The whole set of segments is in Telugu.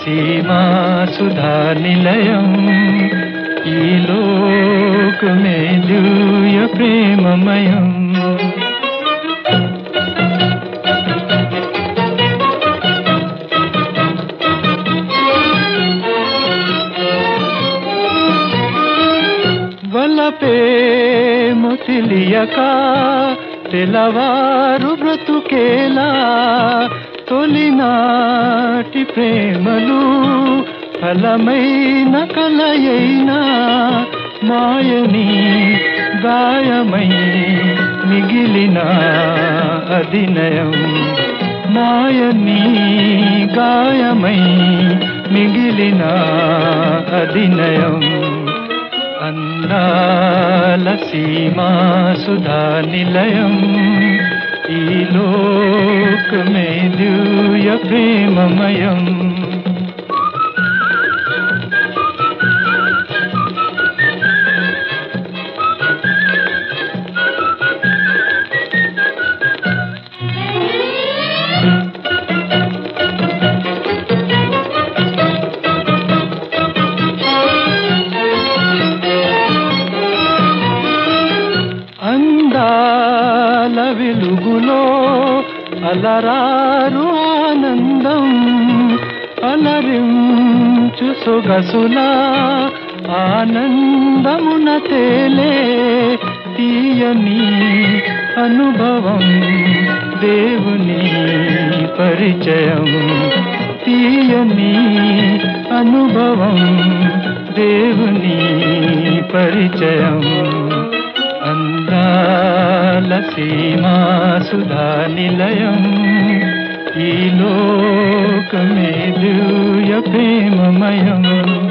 सीमा सुधा निलयम ఈ లోకమే దివ్య ప్రేమమయం వలపే మొతిలియక తెలవారు బ్రతుకేలా తొలినాటి ప్రేమలు ఫలమైన కలయైనా మాయని గాయమై మిగిలిన అధినయం మాయని గాయమై మిగిలిన అధినయం అందాల సీమా సుధా నిలయం ఈ లోకమే దివ్య ప్రేమమయం అందాల వెలుగులో అలరారు ఆనందం అలరించు సొగసుల ఆనందమున తేలే తీయని అనుభవం దేవుని పరిచయం తీయని అనుభవం దేవుని పరిచయం అందాల సీమా సుధా నిలయం ఈ లోకమే దివ్య ప్రేమమయం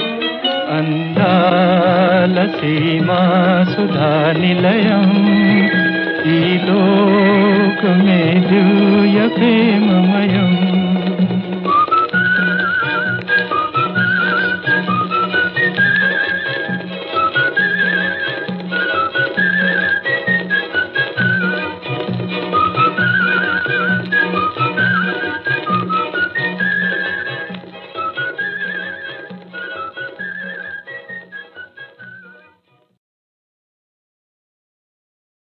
అందాల సీమా సుధా నిలయం ఈ లోకమే దివ్య ప్రేమమయం